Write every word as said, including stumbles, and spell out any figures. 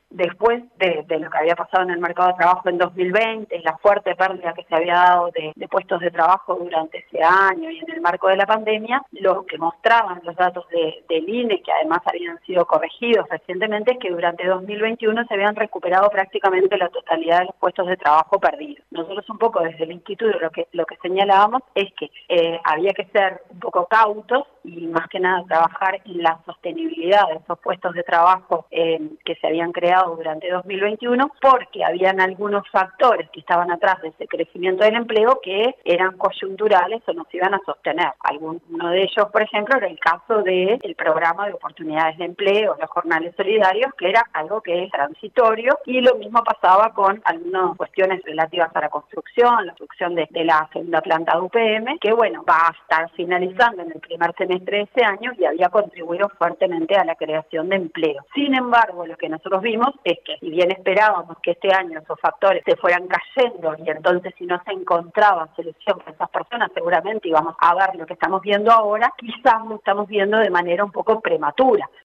después de, de lo que había pasado en el mercado de trabajo en dos mil veinte y la fuerte pérdida que se había dado de, de puestos de trabajo durante ese año y en el marco de la pandemia, lo que mostraban los datos de, del I N E, que además habían sido corregidos recientemente, es que durante dos mil veintiuno se habían recuperado prácticamente la totalidad de los puestos de trabajo perdidos. Nosotros un poco desde el instituto lo que, lo que señalábamos es que eh, había que ser un poco cautos y más que nada trabajar en la sostenibilidad de esos puestos de trabajo eh, que se habían creado durante dos mil veintiuno, porque habían algunos factores que estaban atrás de ese crecimiento del empleo que eran coyunturales o no se iban a sostener. Alguno de ellos, por ejemplo, era el caso del programa de oportunidades de empleo, los jornales solidarios, que era algo que es transitorio, y lo mismo pasaba con algunas cuestiones relativas a la construcción, la construcción de, de la segunda planta de U P M, que bueno, va a estar finalizando en el primer semestre de ese año y había contribuido fuertemente a la creación de empleo. Sin embargo, lo que nosotros vimos es que si bien esperábamos que este año esos factores se fueran cayendo y entonces si no se encontraba solución para esas personas, seguramente íbamos a ver lo que estamos viendo ahora, quizás lo estamos viendo de manera un poco prematura.